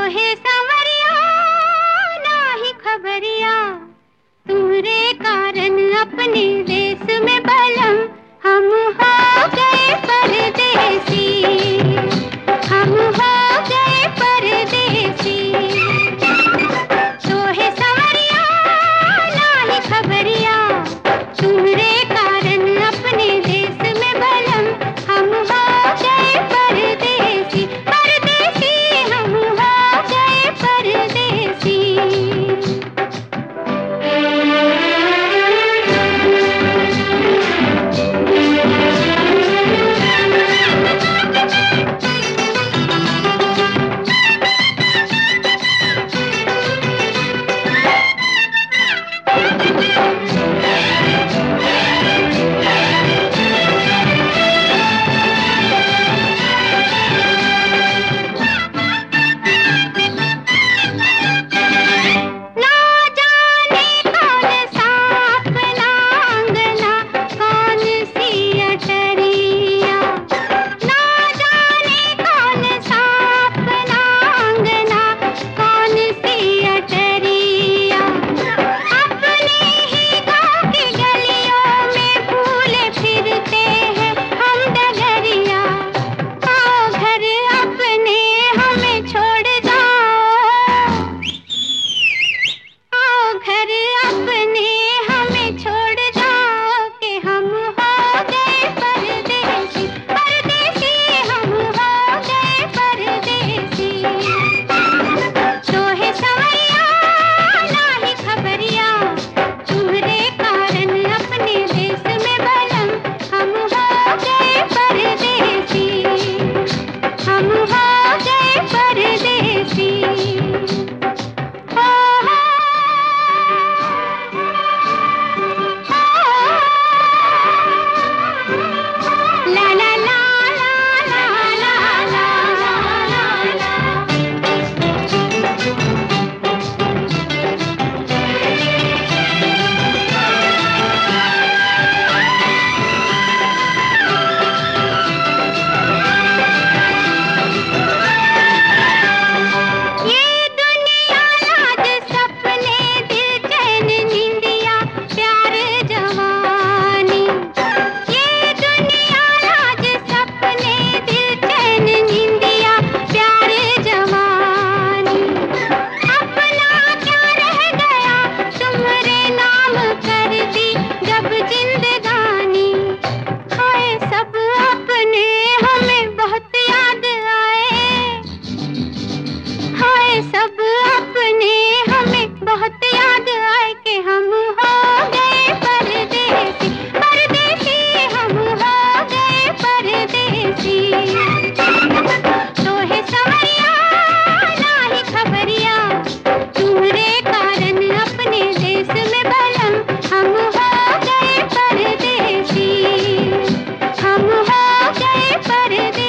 सोहे संवरिया नाही खबरिया, तुम्हारे कारण अपने देश में बलम हम हो गए परदेसी, हम हो गए परदेसी। सोहे संवरिया नाही खबरिया, तुम्हारे कारण अपने देश में बलम हम हो गए परदेसी, परदेसी हम हो गए परदेसी। हम हो गए परदेसी।